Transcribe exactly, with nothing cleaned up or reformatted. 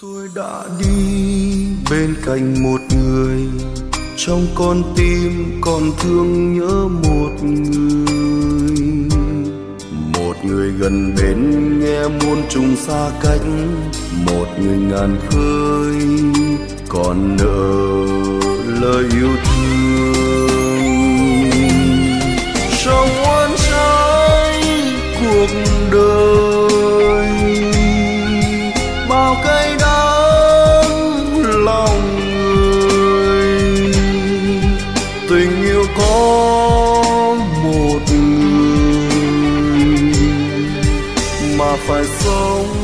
Tôi đã đi bên cạnh một người, trong con tim còn thương nhớ một người. Một người gần bên nghe muôn trùng xa cách, một người ngàn khơi còn nợ lời yêu thương. Trong oan trái cuộc đời bao cây đắng lòng người, tình yêu có một người mà phải sống